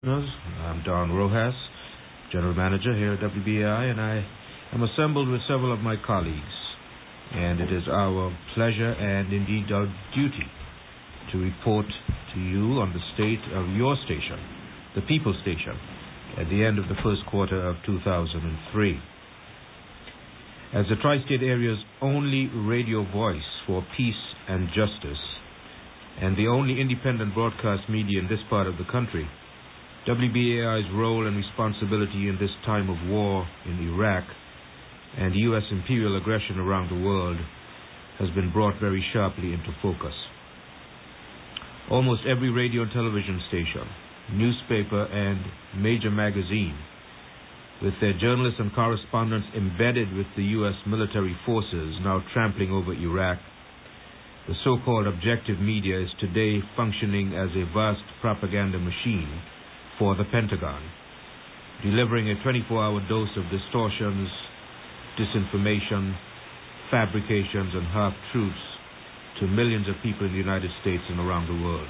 I'm Don Rojas, General Manager here at WBAI, and I am assembled with several of my colleagues. And it is our pleasure and indeed our duty to report to you on the state of your station, the People Station, at the end of the first quarter of 2003. As the tri-state area's only radio voice for peace and justice, and the only independent broadcast media in this part of the country, WBAI's role and responsibility in this time of war in Iraq and U.S. imperial aggression around the world has been brought very sharply into focus. Almost every radio and television station, newspaper and major magazine, with their journalists and correspondents embedded with the U.S. military forces now trampling over Iraq, the so-called objective media is today functioning as a vast propaganda machine for the Pentagon, delivering a 24-hour dose of distortions, disinformation, fabrications, and half-truths to millions of people in the United States and around the world.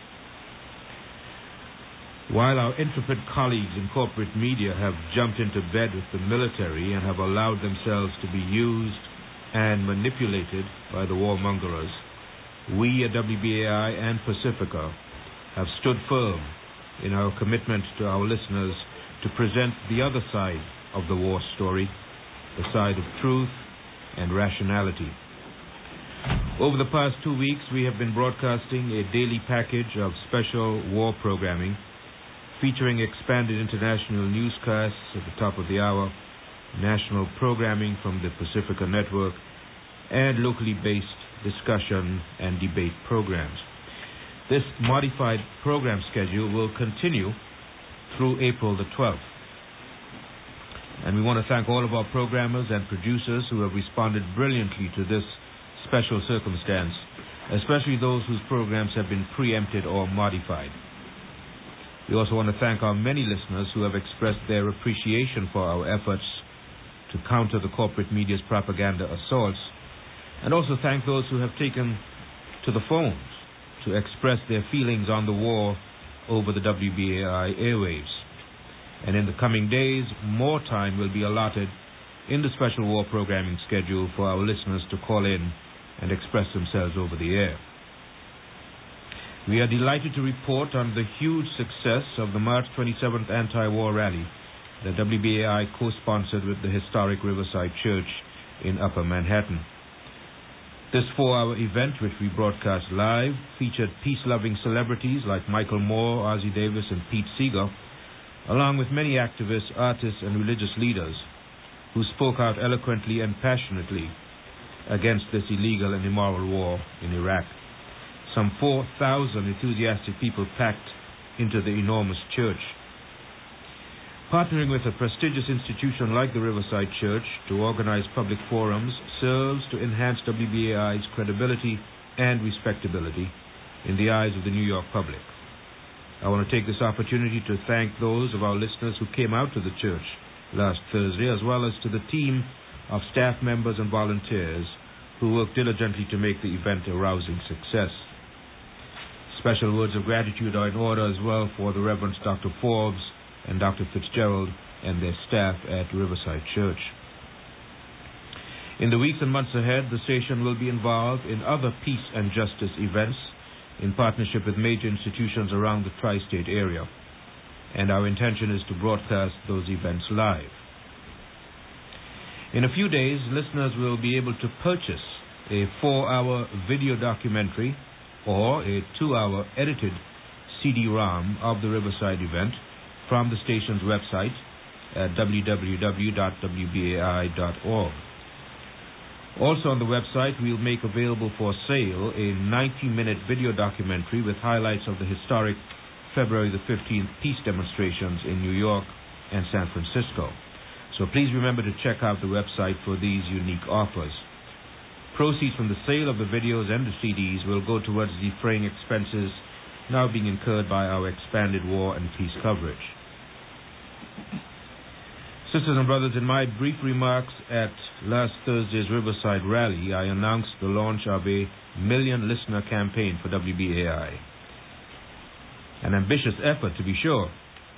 While our intrepid colleagues in corporate media have jumped into bed with the military and have allowed themselves to be used and manipulated by the warmongers, we at WBAI and Pacifica have stood firm in our commitment to our listeners to present the other side of the war story, the side of truth and rationality. Over the past 2 weeks, we have been broadcasting a daily package of special war programming featuring expanded international newscasts at the top of the hour, national programming from the Pacifica Network, and locally based discussion and debate programs. This modified program schedule will continue through April the 12th. And we want to thank all of our programmers and producers who have responded brilliantly to this special circumstance, especially those whose programs have been preempted or modified. We also want to thank our many listeners who have expressed their appreciation for our efforts to counter the corporate media's propaganda assaults, and also thank those who have taken to the phones to express their feelings on the war over the WBAI airwaves. And in the coming days, more time will be allotted in the special war programming schedule for our listeners to call in and express themselves over the air. We are delighted to report on the huge success of the March 27th anti-war rally that WBAI co-sponsored with the historic Riverside Church in Upper Manhattan. This 4-hour event, which we broadcast live, featured peace-loving celebrities like Michael Moore, Ozzie Davis, and Pete Seeger, along with many activists, artists, and religious leaders who spoke out eloquently and passionately against this illegal and immoral war in Iraq. Some 4,000 enthusiastic people packed into the enormous church. Partnering with a prestigious institution like the Riverside Church to organize public forums serves to enhance WBAI's credibility and respectability in the eyes of the New York public. I want to take this opportunity to thank those of our listeners who came out to the church last Thursday, as well as to the team of staff members and volunteers who worked diligently to make the event a rousing success. Special words of gratitude are in order as well for the Reverend Dr. Forbes and Dr. Fitzgerald and their staff at Riverside Church. In the weeks and months ahead, the station will be involved in other peace and justice events in partnership with major institutions around the tri-state area, and our intention is to broadcast those events live. In a few days, listeners will be able to purchase a 4-hour video documentary or a 2-hour edited CD-ROM of the Riverside event from the station's website at www.wbai.org. Also on the website, we'll make available for sale a 90-minute video documentary with highlights of the historic February the 15th peace demonstrations in New York and San Francisco. So please remember to check out the website for these unique offers. Proceeds from the sale of the videos and the CDs will go towards defraying expenses now being incurred by our expanded war and peace coverage. Sisters and brothers, in my brief remarks at last Thursday's Riverside Rally, I announced the launch of a million listener campaign for WBAI. An ambitious effort, to be sure,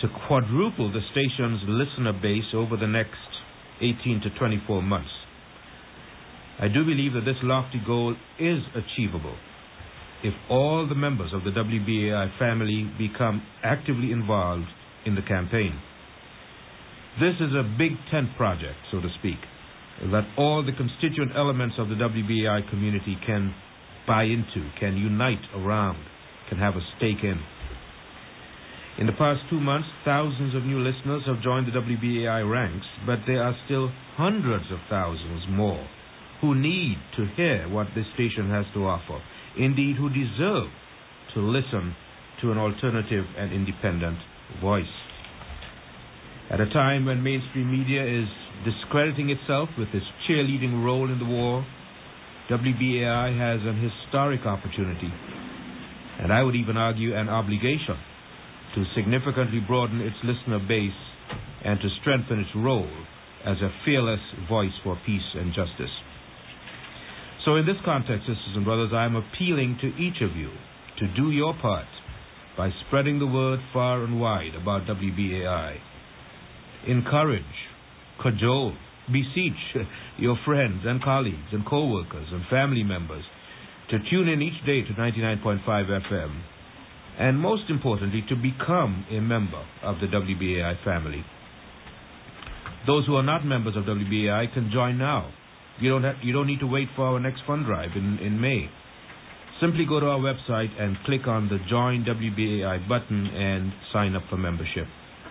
to quadruple the station's listener base over the next 18 to 24 months. I do believe that this lofty goal is achievable if all the members of the WBAI family become actively involved in the campaign. This is a big tent project, so to speak, that all the constituent elements of the WBAI community can buy into, can unite around, can have a stake in. In the past 2 months, thousands of new listeners have joined the WBAI ranks, but there are still hundreds of thousands more who need to hear what this station has to offer, indeed who deserve to listen to an alternative and independent voice. At a time when mainstream media is discrediting itself with its cheerleading role in the war, WBAI has an historic opportunity, and I would even argue an obligation, to significantly broaden its listener base and to strengthen its role as a fearless voice for peace and justice. So in this context, sisters and brothers, I am appealing to each of you to do your part by spreading the word far and wide about WBAI. Encourage, cajole, beseech your friends and colleagues and co-workers and family members to tune in each day to 99.5 FM, and most importantly, to become a member of the WBAI family. Those who are not members of WBAI can join now. You don't need to wait for our next fund drive in May. Simply go to our website and click on the Join WBAI button and sign up for membership.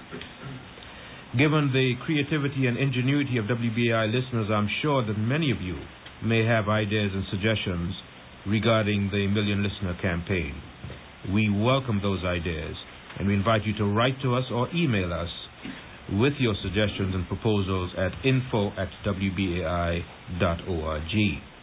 Given the creativity and ingenuity of WBAI listeners, I'm sure that many of you may have ideas and suggestions regarding the Million Listener campaign. We welcome those ideas, and we invite you to write to us or email us with your suggestions and proposals at info@wbai.org.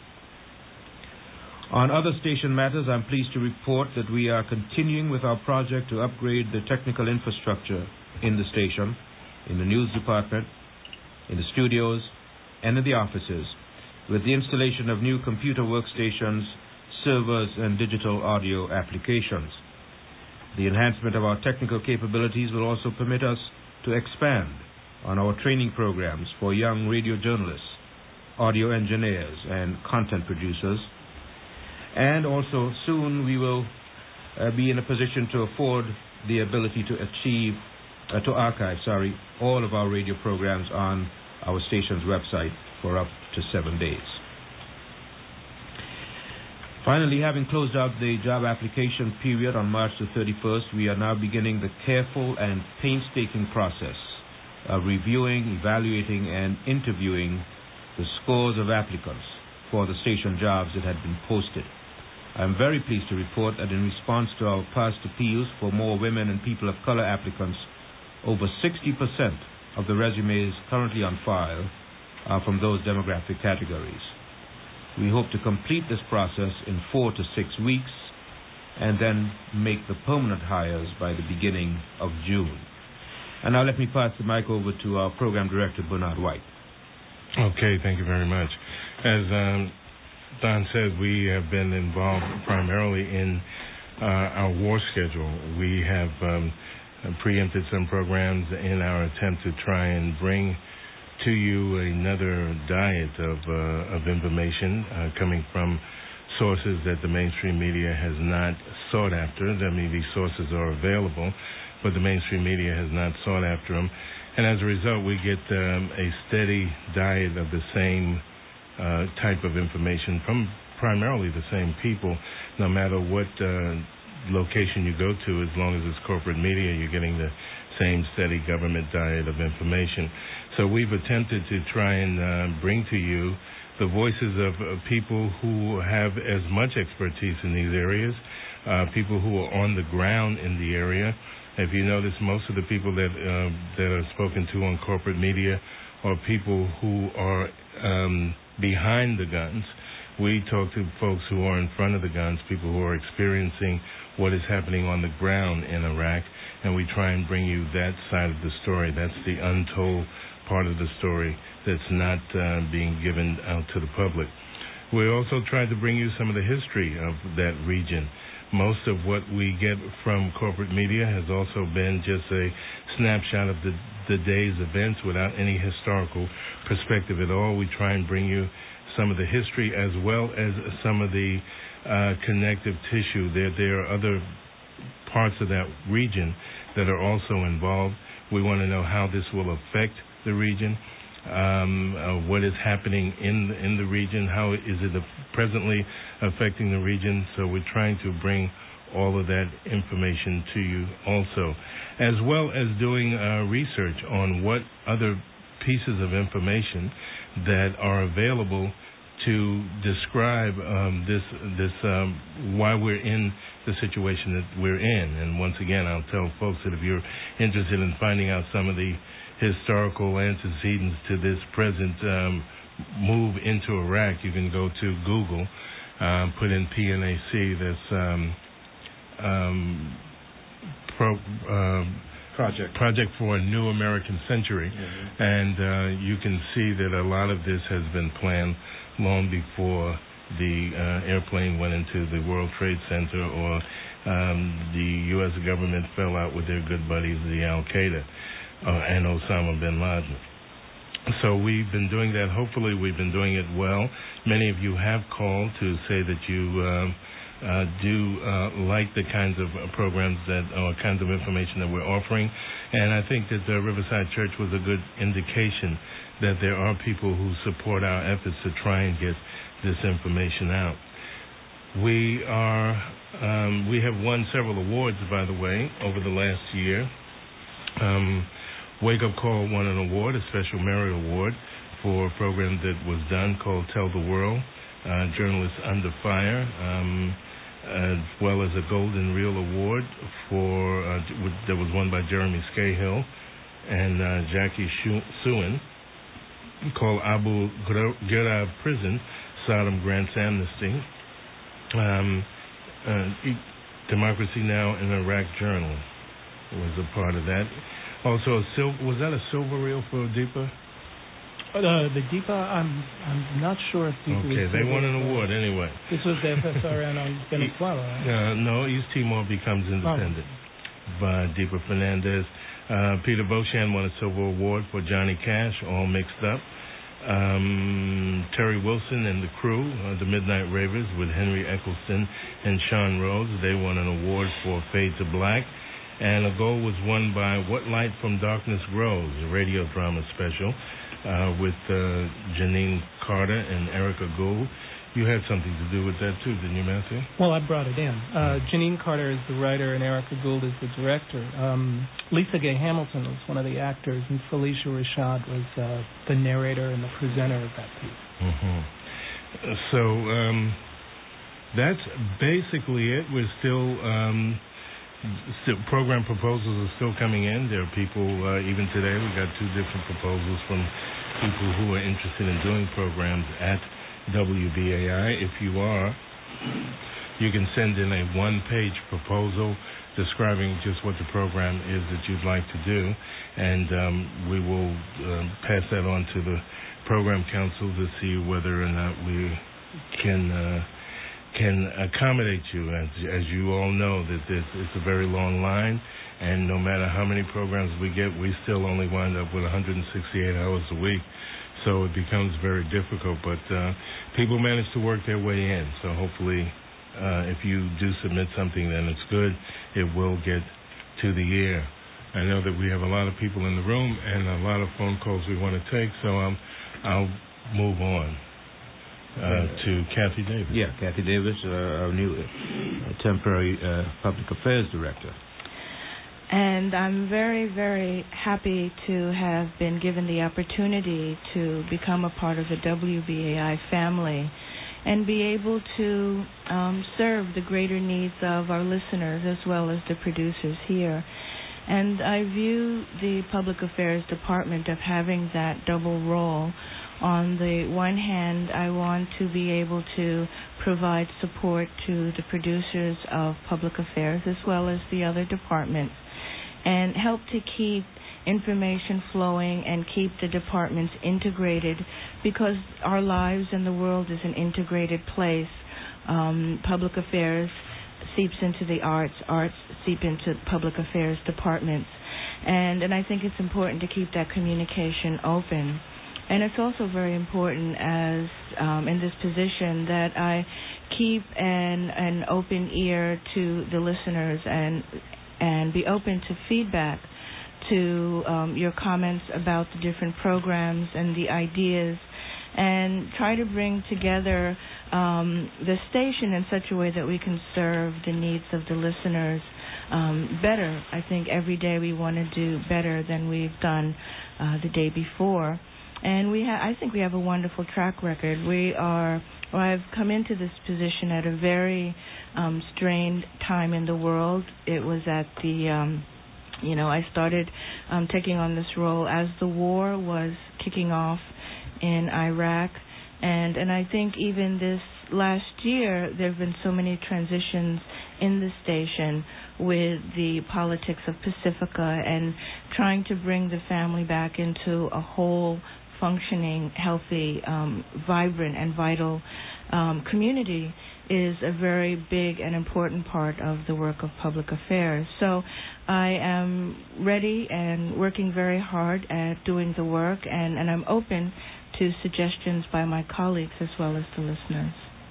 On other station matters, I'm pleased to report that we are continuing with our project to upgrade the technical infrastructure in the station, in the news department, in the studios, and in the offices, with the installation of new computer workstations, servers, and digital audio applications. The enhancement of our technical capabilities will also permit us to expand on our training programs for young radio journalists, audio engineers, and content producers. And also soon we will be in a position to afford the ability to archive all of our radio programs on our station's website for up to 7 days. Finally, having closed out the job application period on March the 31st, we are now beginning the careful and painstaking process of reviewing, evaluating, and interviewing the scores of applicants for the station jobs that had been posted. I am very pleased to report that in response to our past appeals for more women and people of color applicants, over 60% of the resumes currently on file are from those demographic categories. We hope to complete this process in 4 to 6 weeks and then make the permanent hires by the beginning of June. And now let me pass the mic over to our program director, Bernard White. Okay, thank you very much. As Don said, we have been involved primarily in our war schedule. We have preempted some programs in our attempt to try and bring to you another diet of information coming from sources that the mainstream media has not sought after. I mean, these sources are available, but the mainstream media has not sought after them. And as a result, we get a steady diet of the same type of information from primarily the same people, no matter what location you go to. As long as it's corporate media, you're getting the same steady government diet of information. So we've attempted to try and bring to you the voices of people who have as much expertise in these areas, people who are on the ground in the area. If you notice, most of the people that are spoken to on corporate media are people who are behind the guns. We talk to folks who are in front of the guns, people who are experiencing what is happening on the ground in Iraq, and we try and bring you that side of the story. That's the untold part of the story that's not being given out to the public. We also tried to bring you some of the history of that region. Most of what we get from corporate media has also been just a snapshot of the day's events without any historical perspective at all. We try and bring you some of the history as well as some of the connective tissue. There are other parts of that region that are also involved. We want to know how this will affect the region, what is happening in the region, how is it presently affecting the region. So we're trying to bring all of that information to you also, as well as doing research on what other pieces of information that are available to describe this why we're in the situation that we're in. And once again, I'll tell folks that if you're interested in finding out some of the historical antecedents to this present move into Iraq, you can go to Google, put in PNAC, that's Project for a New American Century, and you can see that a lot of this has been planned long before the airplane went into the World Trade Center or the U.S. government fell out with their good buddies, the Al-Qaeda and Osama bin Laden. So we've been doing that. Hopefully we've been doing it well. Many of you have called to say that you do like the kinds of programs or kinds of information that we're offering. And I think that the Riverside Church was a good indication that there are people who support our efforts to try and get this information out. We have won several awards, by the way, over the last year. Wake Up Call won an award, a Special Merit Award, for a program that was done called Tell the World, Journalists Under Fire, as well as a Golden Reel Award that was won by Jeremy Scahill and Jackie Suen, called Abu Ghraib Prison, Saddam Grant's Amnesty, Democracy Now! And Iraq Journal was a part of that. Also, was that a silver reel for Deepa? The Deepa, I'm not sure if Deepa was. Okay, they won an award anyway. This was the FSRN on Venezuela, right? No, East Timor becomes independent by Deepa Fernandez. Peter Beauchamp won a silver award for Johnny Cash, All Mixed Up. Terry Wilson and the crew, the Midnight Ravers, with Henry Eccleston and Sean Rhodes, they won an award for Fade to Black. And a gold was won by What Light from Darkness Grows, a radio drama special with Janine Carter and Erica Gould. You had something to do with that too, didn't you, Matthew? Well, I brought it in. Janine Carter is the writer and Erica Gould is the director. Lisa Gay Hamilton was one of the actors, and Felicia Rashad was the narrator and the presenter of that piece. Mm-hmm. So that's basically it. We're still program proposals are still coming in. There are people, even today, we got 2 different proposals from people who are interested in doing programs at WBAI. If you are, you can send in a 1-page proposal describing just what the program is that you'd like to do, and we will pass that on to the program council to see whether or not we can accommodate you. As you all know, that it's a very long line, and no matter how many programs we get, we still only wind up with 168 hours a week. So it becomes very difficult, but people manage to work their way in. So hopefully, if you do submit something, then it's good. It will get to the air. I know that we have a lot of people in the room and a lot of phone calls we want to take, so I'll move on to Kathy Davis. Yeah, Kathy Davis, our new temporary public affairs director. And I'm very, very happy to have been given the opportunity to become a part of the WBAI family and be able to serve the greater needs of our listeners as well as the producers here. And I view the Public Affairs Department of having that double role. On the one hand, I want to be able to provide support to the producers of public affairs as well as the other departments, and help to keep information flowing and keep the departments integrated, because our lives and the world is an integrated place. Public affairs seeps into the arts seep into public affairs departments. And I think it's important to keep that communication open. And it's also very important as in this position that I keep an open ear to the listeners and be open to feedback, to your comments about the different programs and the ideas, and try to bring together the station in such a way that we can serve the needs of the listeners better. I think every day we want to do better than we've done the day before. And I think we have a wonderful track record. I've come into this position at a very strained time in the world. It was at the, I started taking on this role as the war was kicking off in Iraq. And I think even this last year, there have been so many transitions in the station with the politics of Pacifica and trying to bring the family back into a whole functioning, healthy, vibrant, and vital community is a very big and important part of the work of public affairs. So I am ready and working very hard at doing the work, and I'm open to suggestions by my colleagues as well as the listeners.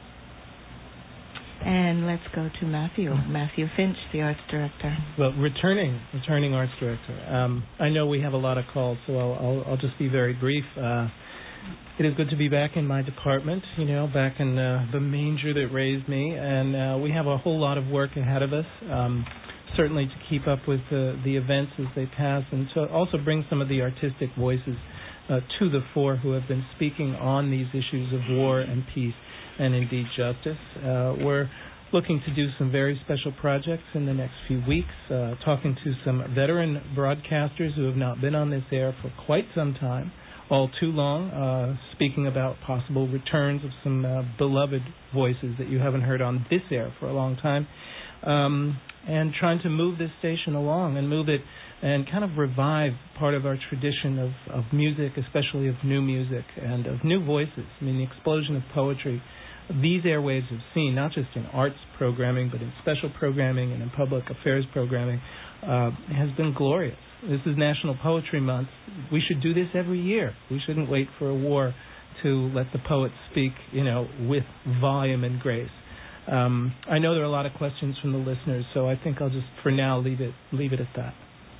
And let's go to Matthew Finch, the Arts Director. Well, returning Arts Director. I know we have a lot of calls, so I'll just be very brief. It is good to be back in my department, back in the manger that raised me, and we have a whole lot of work ahead of us, certainly to keep up with the events as they pass, and to also bring some of the artistic voices to the fore who have been speaking on these issues of war and peace and indeed justice. We're looking to do some very special projects in the next few weeks, talking to some veteran broadcasters who have not been on this air for quite some time, all too long, speaking about possible returns of some beloved voices that you haven't heard on this air for a long time, and trying to move this station along and move it and kind of revive part of our tradition of music, especially of new music and of new voices. I mean, the explosion of poetry these airwaves have seen, not just in arts programming, but in special programming and in public affairs programming, has been glorious. This is National Poetry Month. We should do this every year. We shouldn't wait for a war to let the poets speak, with volume and grace. I know there are a lot of questions from the listeners, so I think I'll just, for now, leave it at that.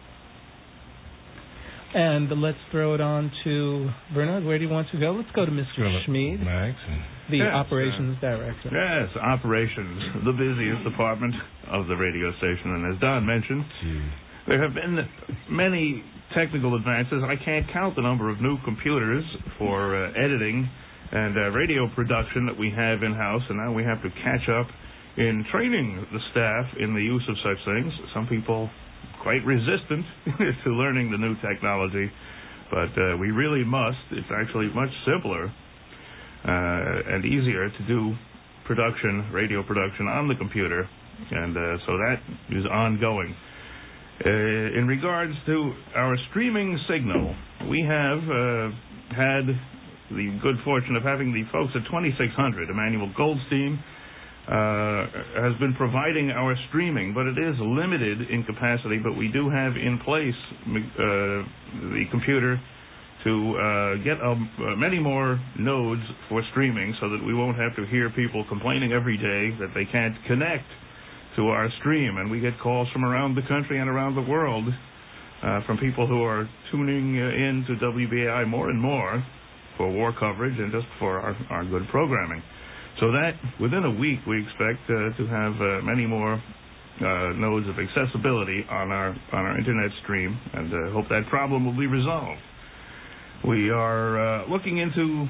And let's throw it on to Bernard. Where do you want to go? Let's go to Mr. Schmid, the operations director. Yes, operations, the busiest department of the radio station. And as Don mentioned, there have been many technical advances. I can't count the number of new computers for editing and radio production that we have in-house, and now we have to catch up in training the staff in the use of such things. Some people quite resistant to learning the new technology, but we really must. It's actually much simpler and easier to do radio production on the computer, and so that is ongoing. In regards to our streaming signal, we have had the good fortune of having the folks at 2600, Emmanuel Goldstein, has been providing our streaming, but it is limited in capacity, but we do have in place the computer to get many more nodes for streaming so that we won't have to hear people complaining every day that they can't connect to our stream. And we get calls from around the country and around the world from people who are tuning in to WBAI more and more for war coverage and just for our good programming. So that within a week we expect to have many more nodes of accessibility on our internet stream, and hope that problem will be resolved. We are looking into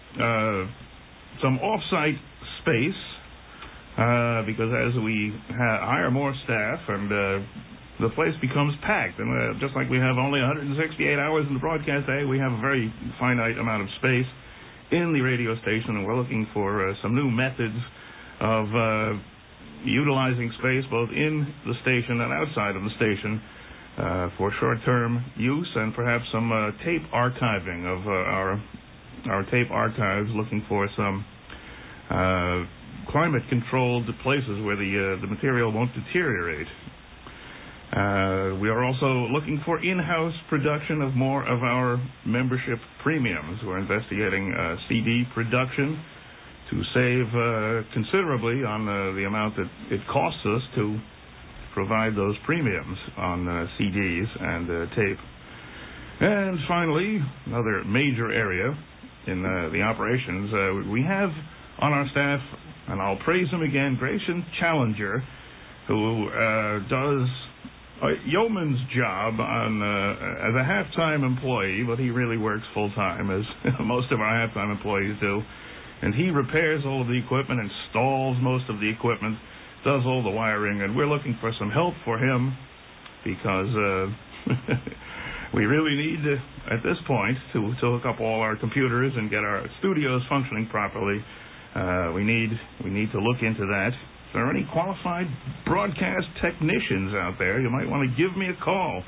some off-site space because as we hire more staff and the place becomes packed, and just like we have only 168 hours in the broadcast day, we have a very finite amount of space in the radio station, and we're looking for some new methods of utilizing space both in the station and outside of the station for short-term use, and perhaps some tape archiving of our tape archives, looking for some climate-controlled places where the material won't deteriorate. We are also looking for in-house production of more of our membership premiums. We're investigating CD production to save considerably on the amount that it costs us to provide those premiums on CDs and tape. And finally, another major area in the operations, we have on our staff, and I'll praise him again, Grayson Challenger, who does a yeoman's job as a half-time employee, but he really works full-time, as most of our half-time employees do. And he repairs all of the equipment, installs most of the equipment, does all the wiring, and we're looking for some help for him because we really need, at this point, to hook up all our computers and get our studios functioning properly. We need to look into that. If there are any qualified broadcast technicians out there, you might want to give me a call.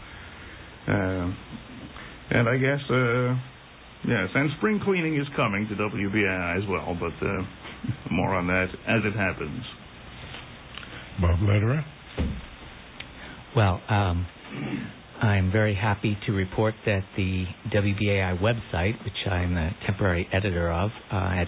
And I guess, yes, and spring cleaning is coming to WBAI as well, but more on that as it happens. Bob Lederer. Well, I'm very happy to report that the WBAI website, which I'm a temporary editor of at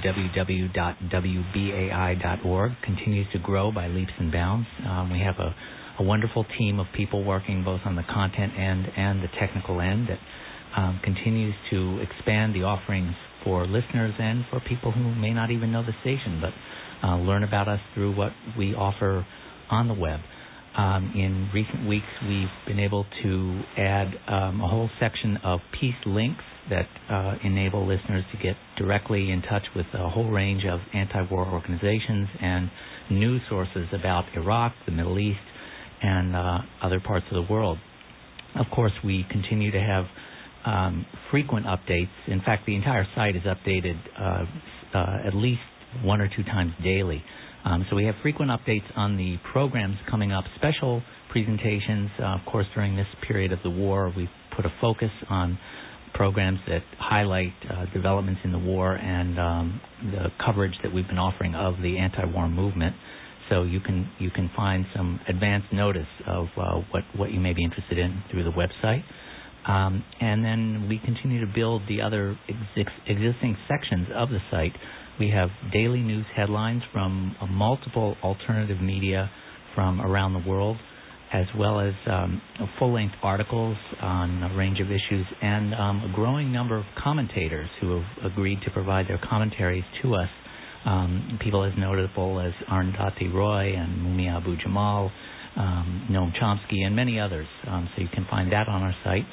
www.wbai.org, continues to grow by leaps and bounds. We have a wonderful team of people working both on the content end and the technical end that continues to expand the offerings for listeners and for people who may not even know the station, but learn about us through what we offer on the web. In recent weeks, we've been able to add a whole section of piece links that enable listeners to get directly in touch with a whole range of anti-war organizations and news sources about Iraq, the Middle East, and other parts of the world. Of course, we continue to have frequent updates. In fact, the entire site is updated at least one or two times daily. So we have frequent updates on the programs coming up, special presentations. Of course, during this period of the war, we've put a focus on programs that highlight developments in the war and the coverage that we've been offering of the anti-war movement. So you can find some advance notice of what you may be interested in through the website. And then we continue to build the other existing sections of the site. We have daily news headlines from multiple alternative media from around the world, as well as full-length articles on a range of issues, and a growing number of commentators who have agreed to provide their commentaries to us. People as notable as Arundhati Roy and Mumia Abu-Jamal, Noam Chomsky, and many others. So you can find that on our site.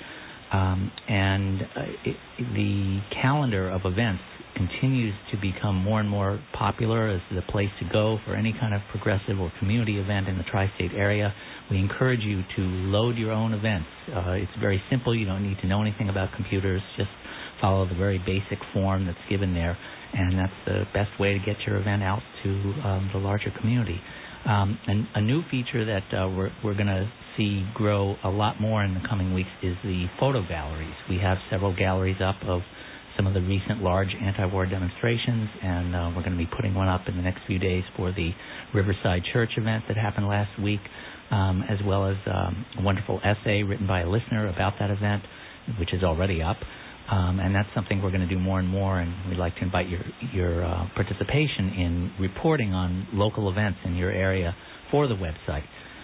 The calendar of events continues to become more and more popular as the place to go for any kind of progressive or community event in the tri-state area. We encourage you to load your own events. It's very simple. You don't need to know anything about computers. Just follow the very basic form that's given there, and that's the best way to get your event out to the larger community. And a new feature that we're going to see grow a lot more in the coming weeks is the photo galleries. We have several galleries up of some of the recent large anti-war demonstrations, and we're going to be putting one up in the next few days for the Riverside Church event that happened last week, as well as a wonderful essay written by a listener about that event, which is already up. And that's something we're going to do more and more, and we'd like to invite your participation in reporting on local events in your area for the website.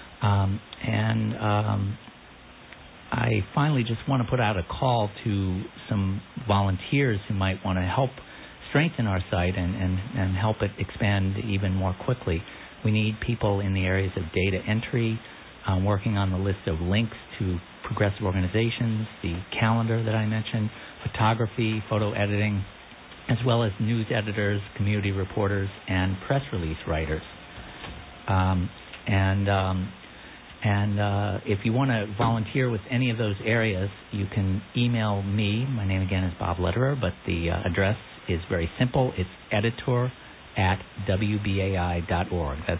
I finally just want to put out a call to some volunteers who might want to help strengthen our site and help it expand even more quickly. We need people in the areas of data entry, working on the list of links to progressive organizations, the calendar that I mentioned, photography, photo editing, as well as news editors, community reporters, and press release writers. If you want to volunteer with any of those areas, you can email me. My name again is Bob Lederer, but the address is very simple. It's editor@wbai.org. That's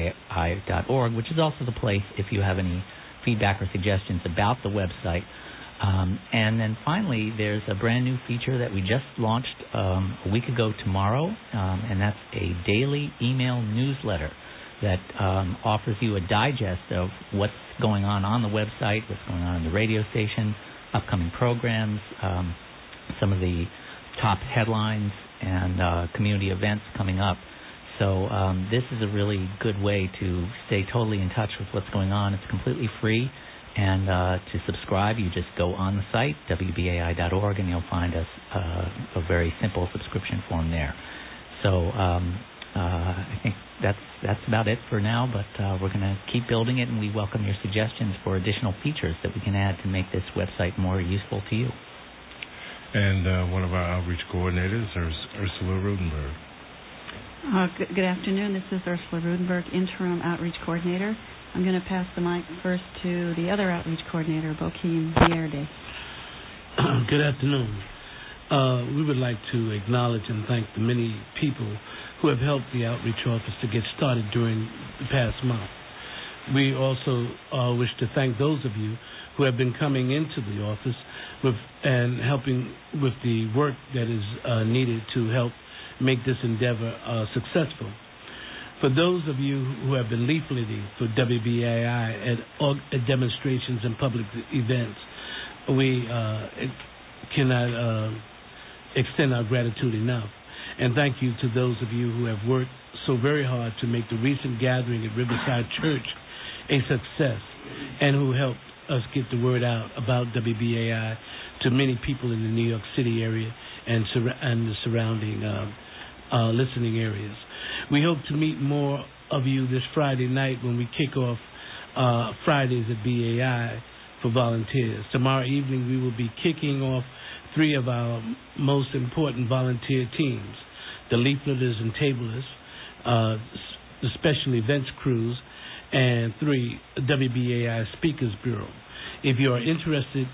editor@wbai.org, which is also the place if you have any feedback or suggestions about the website. And then finally, there's a brand new feature that we just launched a week ago tomorrow, and that's a daily email newsletter that offers you a digest of what's going on the website, what's going on in the radio station, upcoming programs, some of the top headlines and community events coming up. So this is a really good way to stay totally in touch with what's going on. It's completely free. And to subscribe, you just go on the site, WBAI.org, and you'll find a very simple subscription form there. So I think that's about it for now, but we're going to keep building it, and we welcome your suggestions for additional features that we can add to make this website more useful to you. And one of our outreach coordinators is Ursula Rudenberg. Good afternoon. This is Ursula Rudenberg, Interim Outreach Coordinator. I'm going to pass the mic first to the other outreach coordinator, Bokeem Vierde. Good afternoon. We would like to acknowledge and thank the many people who have helped the outreach office to get started during the past month. We also wish to thank those of you who have been coming into the office and helping with the work that is needed to help make this endeavor successful. For those of you who have been leafleting for WBAI at demonstrations and public events, we cannot extend our gratitude enough. And thank you to those of you who have worked so very hard to make the recent gathering at Riverside Church a success and who helped us get the word out about WBAI to many people in the New York City area and the surrounding listening areas. We hope to meet more of you this Friday night when we kick off Fridays at BAI for volunteers. Tomorrow evening we will be kicking off 3 of our most important volunteer teams, the leafleters and tablers, the special events crews, and 3, WBAI Speakers Bureau. If you are interested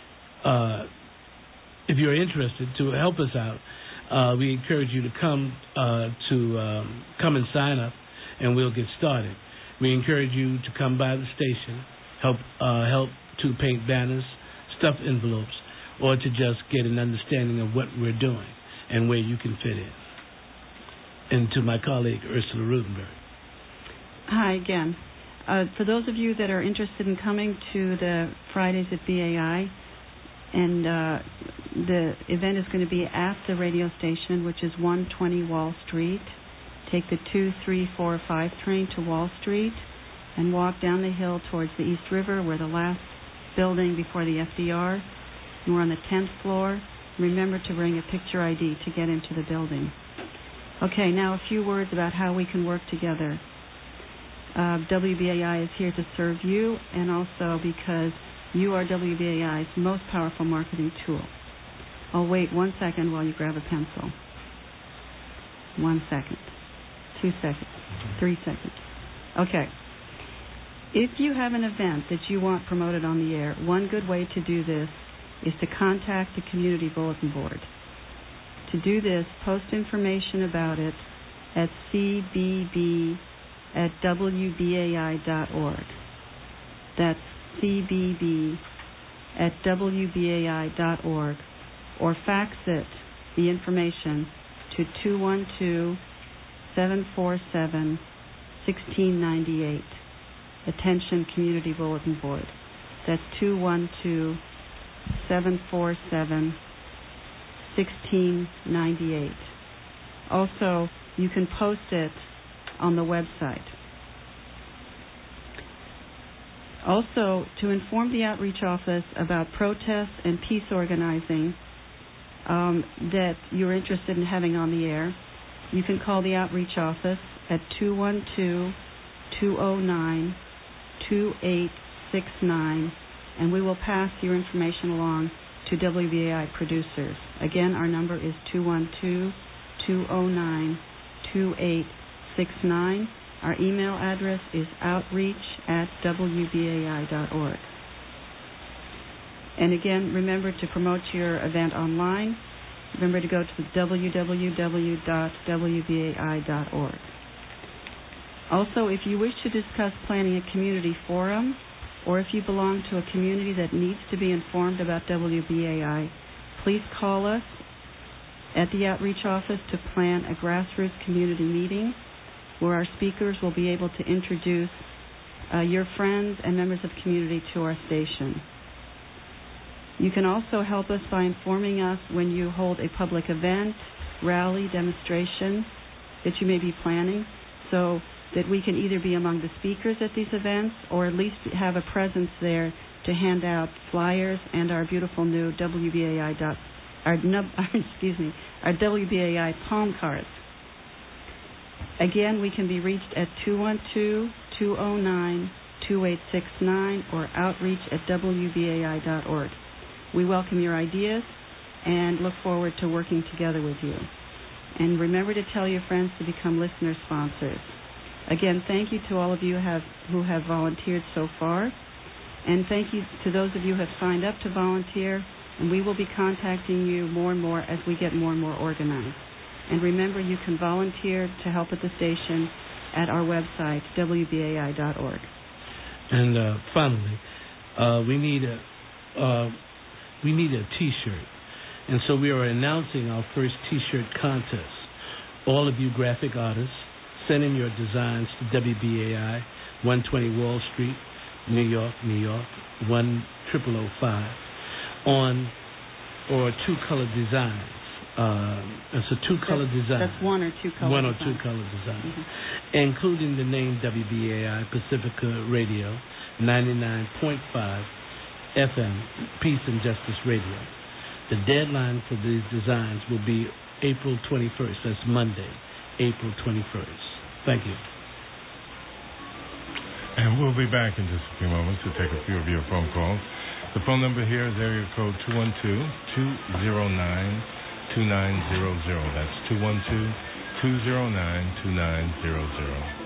to help us out, we encourage you to come and sign up, and we'll get started. We encourage you to come by the station, help to paint banners, stuff envelopes, or to just get an understanding of what we're doing and where you can fit in. And to my colleague Ursula Rudenberg. Hi again. For those of you that are interested in coming to the Fridays at BAI, and the event is going to be at the radio station, which is 120 Wall Street. Take the 2345 train to Wall Street and walk down the hill towards the East River. We're the last building before the FDR. And we're on the 10th floor. Remember to bring a picture ID to get into the building. Okay, now a few words about how we can work together. WBAI is here to serve you, and also because you are WBAI's most powerful marketing tool. I'll wait 1 second while you grab a pencil. 1 second. 2 seconds. 3 seconds. Okay. If you have an event that you want promoted on the air, one good way to do this is to contact the Community Bulletin Board. To do this, post information about it at cbb@wbai.org. That's cbb@wbai.org, or fax it, the information, to 212-747-1698. Attention Community Bulletin Board. That's 212-747-1698. Also, you can post it on the website. Also, to inform the outreach office about protests and peace organizing that you're interested in having on the air, you can call the outreach office at 212-209-2869, and we will pass your information along to WBAI producers. Again, our number is 212-209-2869. Our email address is outreach@wbai.org. And again, remember to promote your event online. Remember to go to www.wbai.org. Also, if you wish to discuss planning a community forum or if you belong to a community that needs to be informed about WBAI, please call us at the Outreach Office to plan a grassroots community meeting where our speakers will be able to introduce your friends and members of community to our station. You can also help us by informing us when you hold a public event, rally, demonstration that you may be planning, so that we can either be among the speakers at these events or at least have a presence there to hand out flyers and our beautiful new our WBAI palm cards. Again, we can be reached at 212-209-2869 or outreach@wbai.org. We welcome your ideas and look forward to working together with you. And remember to tell your friends to become listener sponsors. Again, thank you to all of you who have volunteered so far. And thank you to those of you who have signed up to volunteer. And we will be contacting you more and more as we get more and more organized. And remember, you can volunteer to help at the station at our website, wbai.org. And finally, we need a T-shirt. And so we are announcing our first T-shirt contest. All of you graphic artists, send in your designs to WBAI, 120 Wall Street, New York, 10005, or two-color designs. It's a two-color design. That's one or two color. One or two color designs, including the name WBAI Pacifica Radio, 99.5 FM, Peace and Justice Radio. The deadline for these designs will be April 21st. That's Monday, April 21st. Thank you. And we'll be back in just a few moments to take a few of your phone calls. The phone number here is area code 212-209-2900. That's 212-209-2900.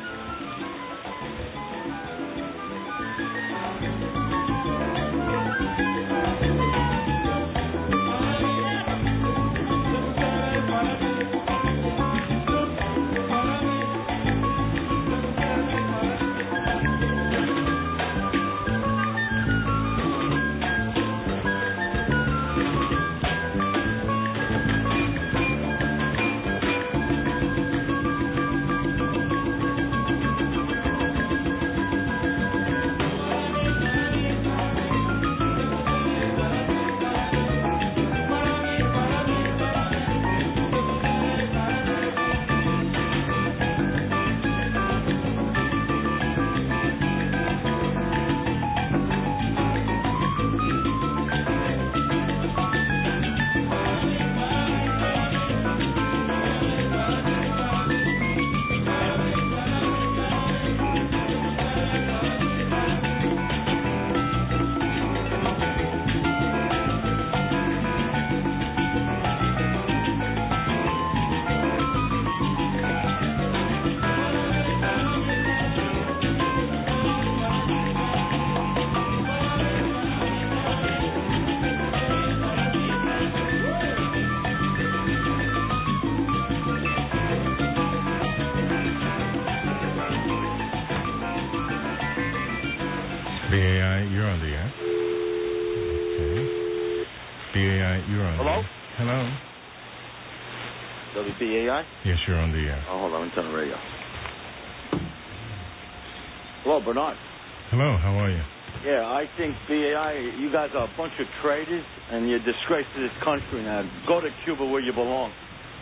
BAI, you're on the air. Okay. BAI, you're on Hello? the air. Hello? WBAI? Yes, you're on the air. Oh, hold on, let me turn the radio. Hello, Bernard. Hello, how are you? Yeah, I think BAI, you guys are a bunch of traitors, and you're a disgrace to this country now. Go to Cuba where you belong.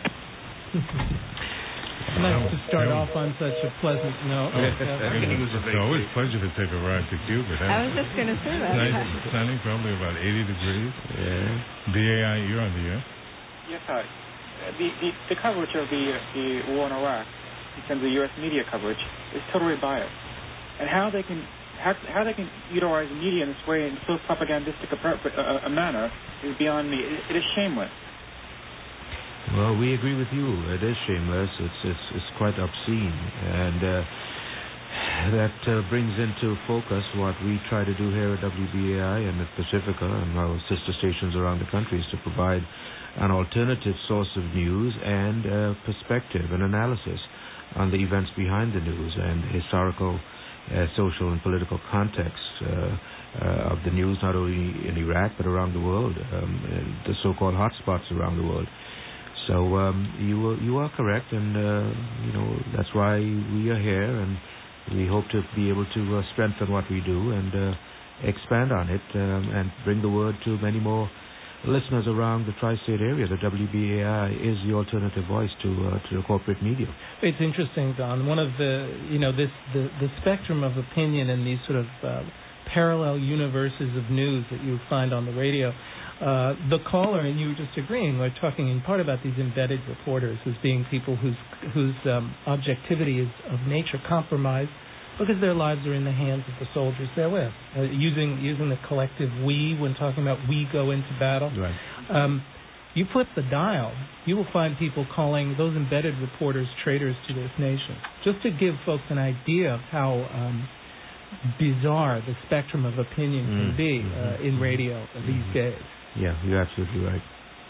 Nice to start off on such a pleasant note. It's always a pleasure to take a ride to Cuba. I was just going to say that. Nice and sunny, probably about 80 degrees. Yeah. BAI, you're on the air. Yes, hi. The coverage of the war in Iraq, in terms of U.S. media coverage, is totally biased. And how they can utilize media in this way in so propagandistic a manner is beyond me. It is shameless. Well, we agree with you. It is shameless. It's quite obscene, and that brings into focus what we try to do here at WBAI and at Pacifica and our sister stations around the country, is to provide an alternative source of news and perspective and analysis on the events behind the news and historical social and political context of the news, not only in Iraq but around the world, the so-called hotspots around the world. So you are correct, and that's why we are here, and we hope to be able to strengthen what we do and expand on it and bring the word to many more listeners around the tri-state area. The WBAI is the alternative voice to the corporate media. It's interesting, Don. One of the spectrum of opinion in these sort of parallel universes of news that you find on the radio. The caller and you were just agreeing. We're talking in part about these embedded reporters as being people whose objectivity is of nature compromised because their lives are in the hands of the soldiers they're with. Using the collective we when talking about we go into battle. Right. You flip the dial, you will find people calling those embedded reporters traitors to this nation. Just to give folks an idea of how bizarre the spectrum of opinion can be in radio these days. Yeah, you're absolutely right.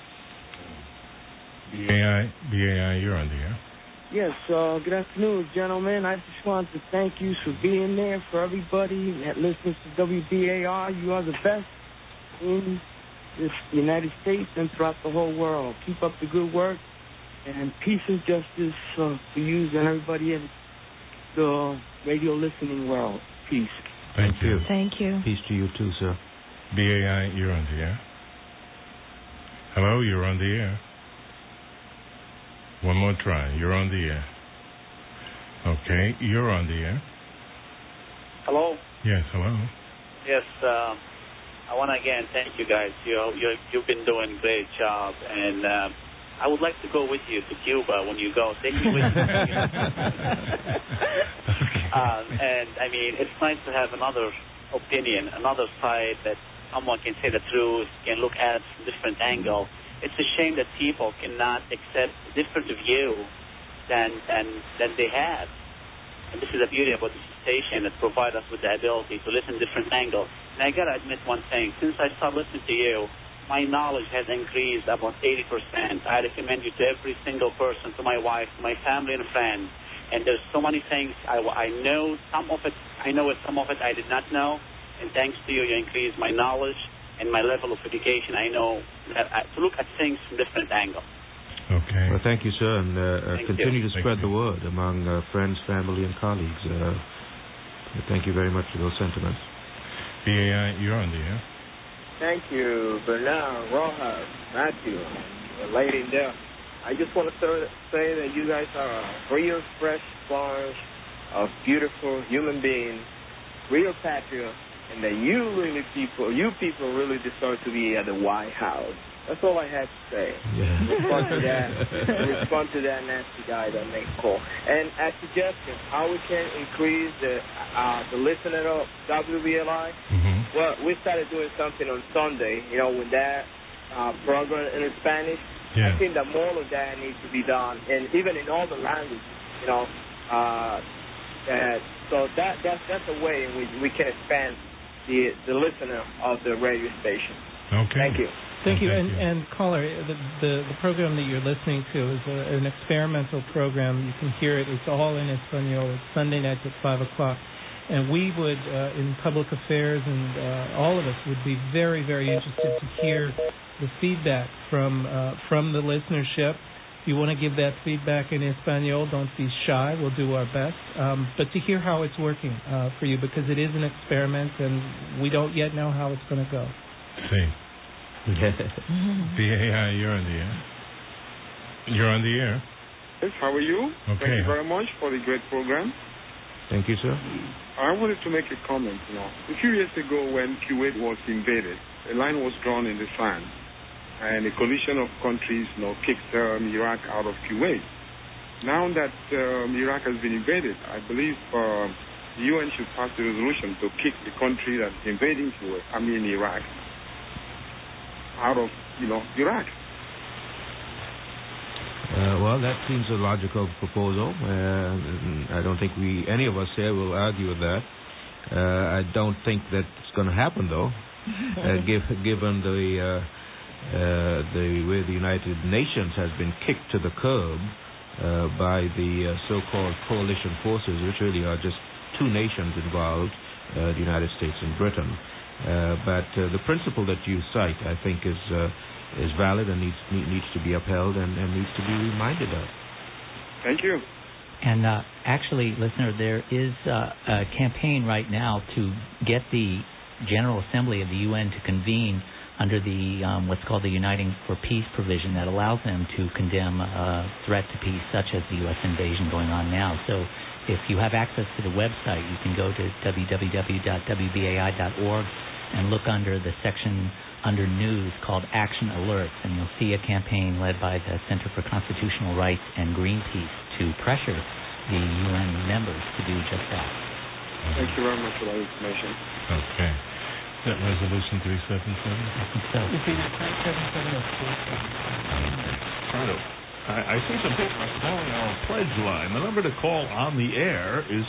BAI, you're on the air. Yes, good afternoon, gentlemen. I just wanted to thank you for being there. For everybody that listens to WBAI, you are the best in this United States and throughout the whole world. Keep up the good work, and peace and justice for you and everybody in the radio listening world. Peace. Thank you. Thank you. Peace to you too, sir. BAI, you're on the air. Hello, you're on the air. One more try. You're on the air. Okay, you're on the air. Hello? Yes, hello. Yes, I want to again thank you guys. You've been doing a great job, and I would like to go with you to Cuba when you go. Take me with you. And, I mean, it's nice to have another opinion, another side that someone can say the truth, can look at from a different angle. It's a shame that people cannot accept a different view than they have. And this is the beauty about this station that provides us with the ability to listen to different angles. And I got to admit one thing. Since I started listening to you, my knowledge has increased about 80%. I recommend you to every single person, to my wife, to my family and friends. And there's so many things I know some of it. I know some of it I did not know. And thanks to you, you increased my knowledge and my level of education. I know to look at things from different angles. Okay. Well, thank you, sir, and continue to spread the you. word among friends, family, and colleagues. Thank you very much for those sentiments. BAI, you're on the air. Thank you, Bernard, Rojas, Matthew, the lady there. I just want to say that you guys are a real fresh bunch of beautiful human beings, real patriots, and that you people really deserve to be at the White House. That's all I had to say. Yeah. Respond to that nasty guy that made the call. And a suggestion, how we can increase the listening of WBLI. Mm-hmm. Well, we started doing something on Sunday, with that program in Spanish. Yeah. I think that more of that needs to be done, and even in all the languages, so that's a way in which we can expand the listener of the radio station. Okay. Thank you. Thank you. And caller, the program that you're listening to is an experimental program. You can hear it. It's all in Espanol. It's Sunday nights at 5 o'clock. And we would, in public affairs, and all of us would be very, very interested to hear the feedback from the listenership. If you want to give that feedback in Espanol, don't be shy. We'll do our best. But to hear how it's working for you, because it is an experiment, and we don't yet know how it's going to go. See. BAI, you're on the air. You're on the air. Yes, how are you? Okay. Thank you very much for the great program. Thank you, sir. I wanted to make a comment. A few years ago when Kuwait was invaded, a line was drawn in the sand, and a coalition of countries kicked Iraq out of Kuwait. Now that Iraq has been invaded, I believe the UN should pass a resolution to kick the country that's invading Iraq out of Iraq. Well, that seems a logical proposal. I don't think any of us here will argue with that. I don't think that's going to happen, though, given the way the United Nations has been kicked to the curb by the so-called coalition forces, which really are just two nations involved, the United States and Britain. But the principle that you cite, I think, is valid and needs to be upheld and needs to be reminded of. Thank you. And actually, listener, there is a campaign right now to get the General Assembly of the UN to convene under the what's called the Uniting for Peace provision that allows them to condemn a threat to peace such as the U.S. invasion going on now. So if you have access to the website, you can go to www.wbai.org and look under the section under News called Action Alerts, and you'll see a campaign led by the Center for Constitutional Rights and Greenpeace to pressure the UN members to do just that. Thank you very much for that information. Okay. Is that Resolution 377? I think so. It's either 377 or 477. I see some people are calling our pledge line. The number to call on the air is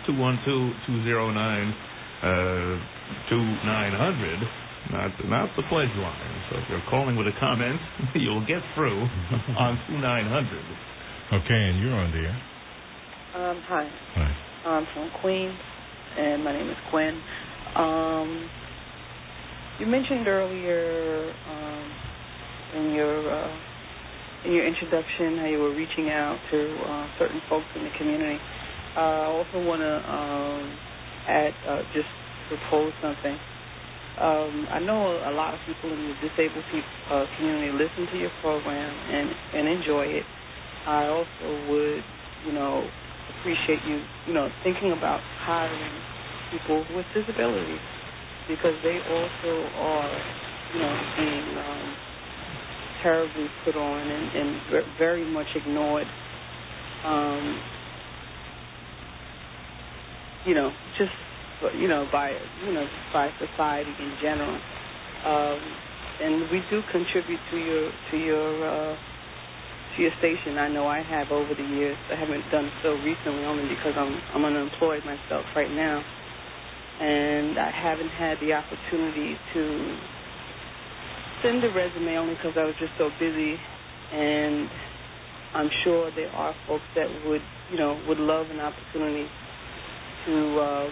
212-209-2900, not the pledge line. So if you're calling with a comment, you'll get through on 2900. Okay, and you're on the air. Hi. Hi. I'm from Queens, and my name is Gwen. You mentioned earlier in your introduction how you were reaching out to certain folks in the community. I also want to just propose something. I know a lot of people in the disabled community listen to your program and enjoy it. I also would, appreciate you, thinking about hiring people with disabilities, because they also are, being terribly put on and very much ignored. By society in general. And we do contribute to your station. I know I have over the years. I haven't done so recently only because I'm unemployed myself right now, and I haven't had the opportunity to send a resume only because I was just so busy. And I'm sure there are folks that would love an opportunity to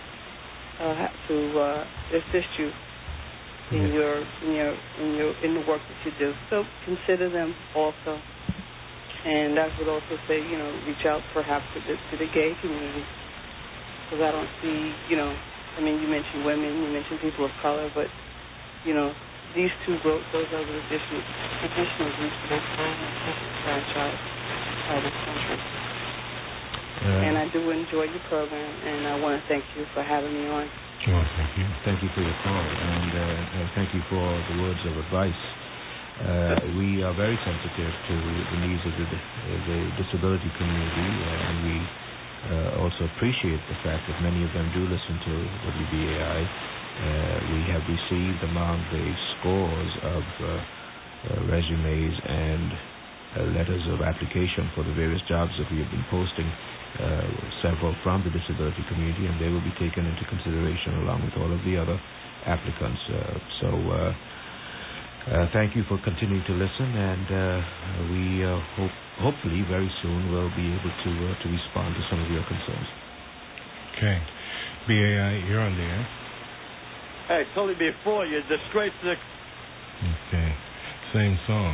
assist you in the work that you do. So consider them also. And I would also say, reach out perhaps to the gay community, because I don't see, you mentioned women, you mentioned people of color, but, these two groups, those are the additional groups that are franchise by this country. And I do enjoy your program, and I want to thank you for having me on. Well, thank you. Thank you for your call, and thank you for the words of advice. We are very sensitive to the needs of the disability community, and we also appreciate the fact that many of them do listen to WBAI. We have received among the scores of resumes and letters of application for the various jobs that we have been posting, several from the disability community, and they will be taken into consideration along with all of the other applicants. Thank you for continuing to listen, and we hopefully very soon will be able to respond to some of your concerns. Okay. BAI, you're on the air. Hey, told you before, you disgrace the... Okay. Same song.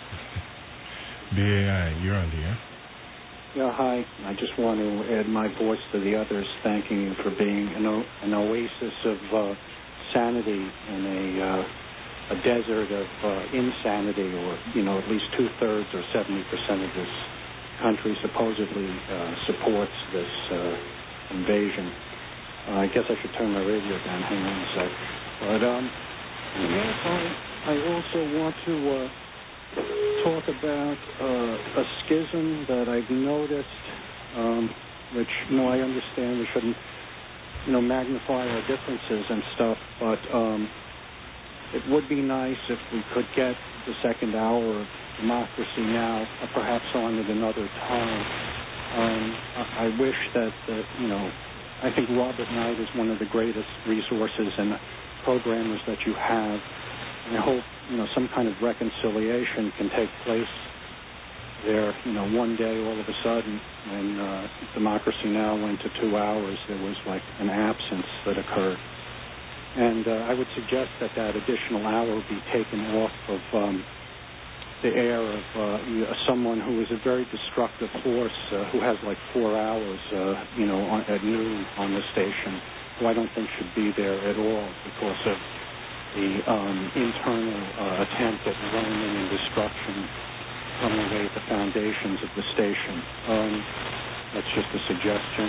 BAI, you're on the air. Yeah, hi. I just want to add my voice to the others, thanking you for being an oasis of sanity in a desert of insanity, or at least 2/3 or 70% of this country supposedly supports this invasion. I guess I should turn my radio down. Hang on a sec. But yes, I also want to talk about a schism that I've noticed, which I understand we shouldn't magnify our differences and stuff, but it would be nice if we could get the second hour of Democracy Now! Perhaps on at another time. I wish that, I think Robert Knight is one of the greatest resources and programmers that you have. And I hope, some kind of reconciliation can take place there. One day, all of a sudden, when Democracy Now! Went to 2 hours, there was like an absence that occurred. And I would suggest that additional hour be taken off of the air of someone who is a very destructive force, who has like 4 hours, at noon on the station, who I don't think should be there at all because of the internal attempt at roaming and destruction, throwing away the foundations of the station. That's just a suggestion.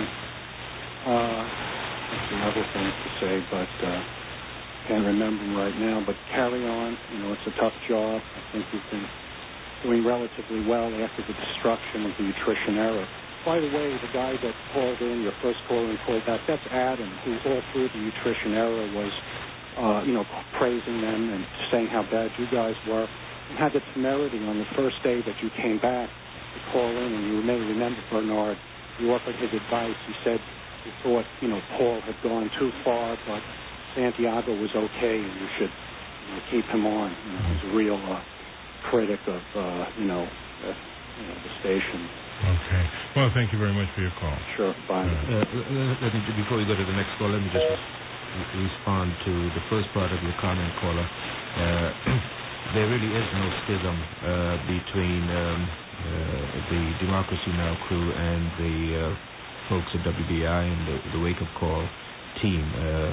That's another thing to say, but can't remember them right now. But carry on. It's a tough job. I think you've been doing relatively well after the destruction of the Nutrition Era. By the way, the guy that called in, your first caller and called back, that's Adam, who all through the Nutrition Era was praising them and saying how bad you guys were, and had the temerity on the first day that you came back to call in, and you may remember, Bernard, you offered his advice. He said he thought, Paul had gone too far, but Santiago was okay, and you should keep him on. He's a real critic of, the station. Okay. Well, thank you very much for your call. Sure. Bye. Before we go to the next call, let me just respond to the first part of your comment, caller. There really is no schism between the Democracy Now! Crew and the folks at WBI and the Wake Up Call team.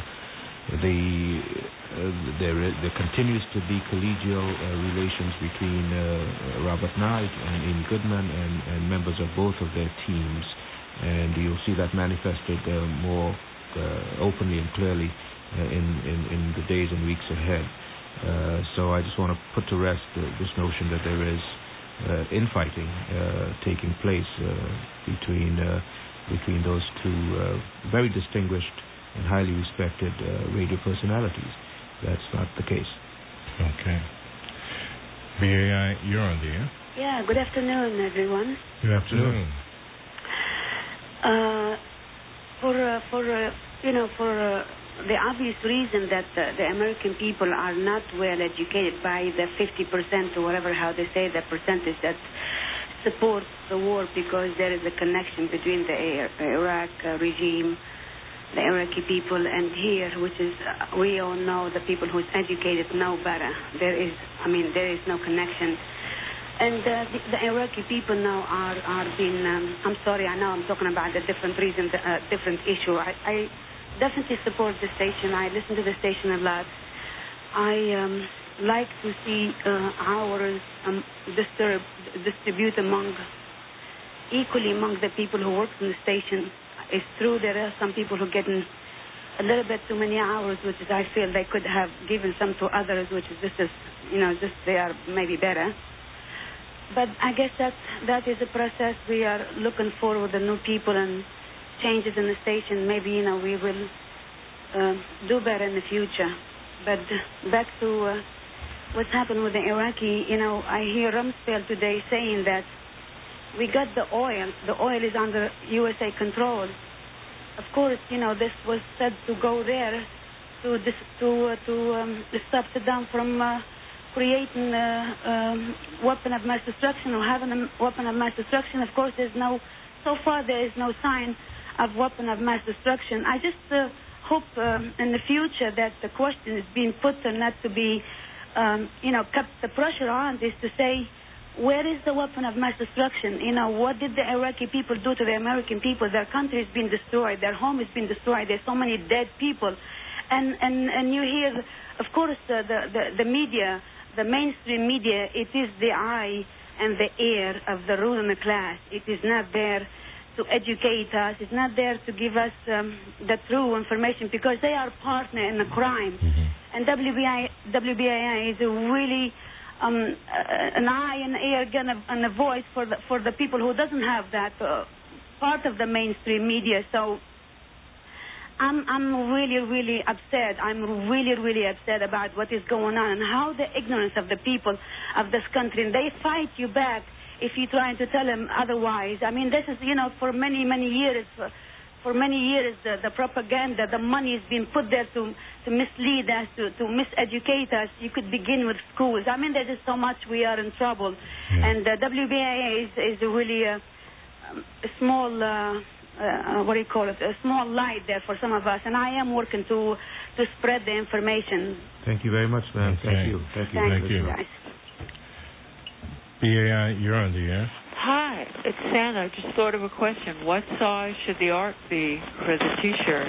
There continues to be collegial relations between Robert Knight and Amy Goodman and members of both of their teams, and you'll see that manifested more openly and clearly in the days and weeks ahead. So I just want to put to rest this notion that there is infighting taking place between those two very distinguished and highly respected radio personalities. That's not the case. Okay. BAI, you're on the air. Yeah, good afternoon, everyone. Good afternoon. For the obvious reason that the American people are not well educated by the 50% or whatever, how they say, the percentage that supports the war, because there is a connection between the Iraq regime, the Iraqi people, and here, which is, we all know, the people who's educated know better. There is no connection. And the Iraqi people now are being, I'm sorry, I know I'm talking about a different reason, different issue. I definitely support the station. I listen to the station a lot. I like to see hours distribute equally among the people who work in the station. It's true there are some people who are getting a little bit too many hours, which is I feel they could have given some to others, which is they are maybe better. But I guess that is a process. We are looking forward to new people and changes in the station. Maybe we will do better in the future. But back to what's happened with the Iraqi. I hear Rumsfeld today saying that we got the oil. The oil is under USA control. Of course, this was said to go there to stop Saddam from creating a weapon of mass destruction or having a weapon of mass destruction. Of course, so far there is no sign of weapon of mass destruction. I just hope in the future that the question is being put and not to be, kept the pressure on is to say, where is the weapon of mass destruction? What did the Iraqi people do to the American people? Their country has been destroyed. Their home has been destroyed. There's so many dead people. And you hear, of course, the media, the mainstream media, it is the eye and the ear of the ruling class. It is not there to educate us. It's not there to give us the true information, because they are partner in the crime. Mm-hmm. And WBAI is a really an eye and ear and a voice for the people who doesn't have that part of the mainstream media. So I'm really, really upset. I'm really, really upset about what is going on and how the ignorance of the people of this country, and they fight you back if you're trying to tell them otherwise. I mean, this is, for many, many years, for many years, the propaganda, the money is being put there to mislead us, to miseducate us. You could begin with schools. I mean, there is so much we are in trouble. Yeah. And WBAI is really a small, a small light there for some of us. And I am working to spread the information. Thank you very much, ma'am. Okay. Thank you. Thank you, guys. BAI, you're on the air. Hi, it's Sandra. I just thought of a question. What size should the art be for the T-shirt?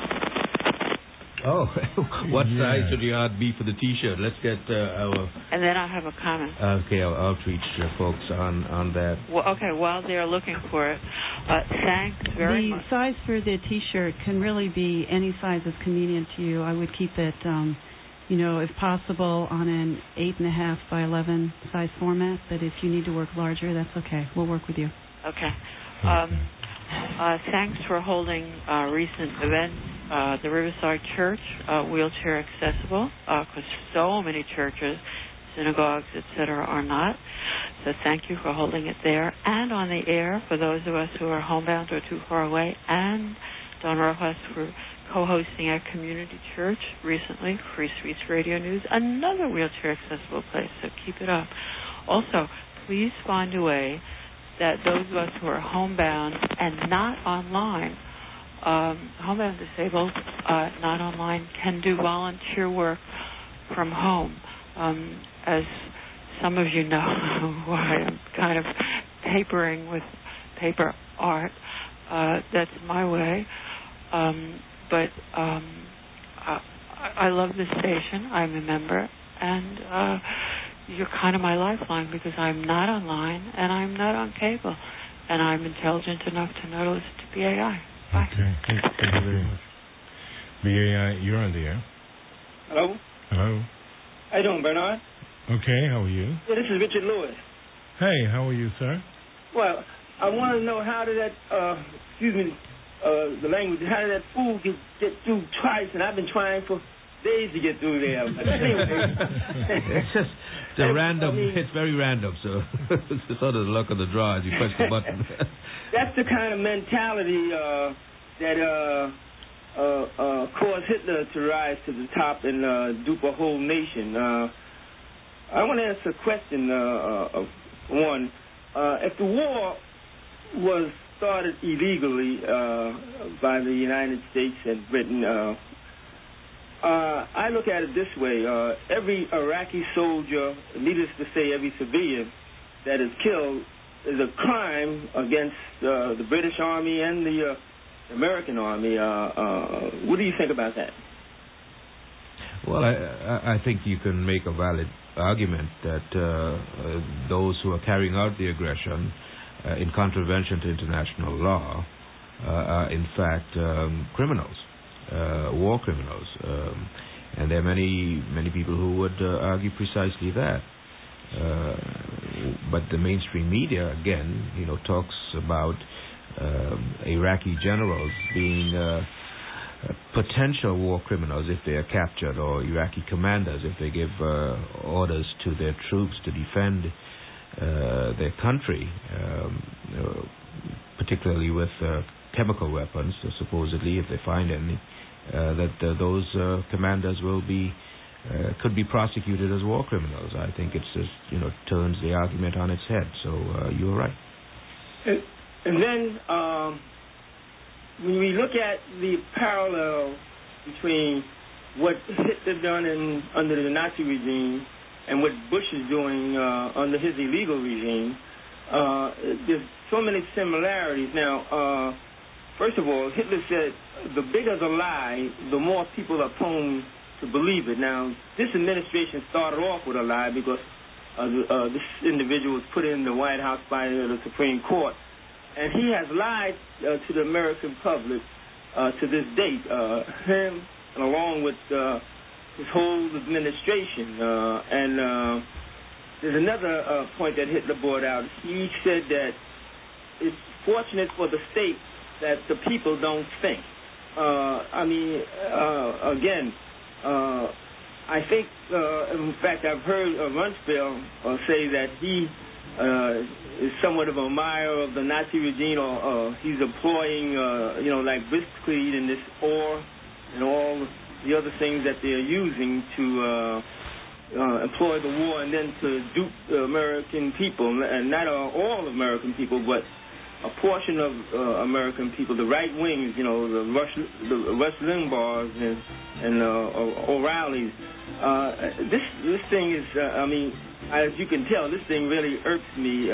Oh, what size should the art be for the T-shirt? Let's get our... And then I have a comment. Okay, our outreach folks on that. Well, okay, while they're looking for it, thanks very much. The size for the T-shirt can really be any size that's convenient to you. I would keep it, if possible, on an 8.5 by 11 size format. But if you need to work larger, that's okay. We'll work with you. Okay. Thanks for holding recent events. The Riverside Church, wheelchair accessible, because so many churches, synagogues, etc., are not. So thank you for holding it there and on the air for those of us who are homebound or too far away, and Don Rojas for co-hosting at Community Church recently, Free Streets Radio News, another wheelchair accessible place, so keep it up. Also, please find a way that those of us who are homebound and not online, homebound disabled, not online, can do volunteer work from home. As some of you know, I am kind of tapering with paper art. That's my way. But I love this station. I'm a member, and you're kind of my lifeline because I'm not online and I'm not on cable, and I'm intelligent enough to know to listen to BAI. Bye. Okay, thank you very much. BAI, you're on the air. Hello? Hello. How you doing, Bernard? Okay, how are you? Yeah, this is Richard Lewis. Hey, how are you, sir? Well, I want to know how did that, the language, how did that fool get through twice, and I've been trying for days to get through there. It's just it's very random, so it's sort of the luck of the draw as you press the button. That's the kind of mentality that caused Hitler to rise to the top and dupe a whole nation. I want to ask a question, one. If the war was started illegally by the United States and Britain, I look at it this way. Every Iraqi soldier, needless to say, every civilian that is killed is a crime against the British Army and the American Army. What do you think about that? Well, I think you can make a valid argument that those who are carrying out the aggression in contravention to international law are in fact criminals, war criminals, and there are many people who would argue precisely that. But the mainstream media again, talks about Iraqi generals being potential war criminals if they are captured, or Iraqi commanders if they give orders to their troops to defend their country, particularly with chemical weapons, supposedly, if they find any, that those commanders could be prosecuted as war criminals. I think it's just, turns the argument on its head. So you're right. And then when we look at the parallel between what Hitler done under the Nazi regime and what Bush is doing under his illegal regime, there's so many similarities. Now, first of all, Hitler said, the bigger the lie, the more people are prone to believe it. Now, this administration started off with a lie because this individual was put in the White House by the Supreme Court. And he has lied to the American public to this date, him and along with his whole administration. And there's another point that Hitler brought out. He said that it's fortunate for the state that the people don't think. I think, in fact, I've heard Rumsfeld say that he is somewhat of an admirer of the Nazi regime, or he's employing, like Blitzkrieg and this ore and all the other things that they're using to employ the war and then to dupe the American people, and not all American people, but a portion of American people, the right wings, the Rush Limbaughs and O'Reillys. This thing is, as you can tell, this thing really irks me.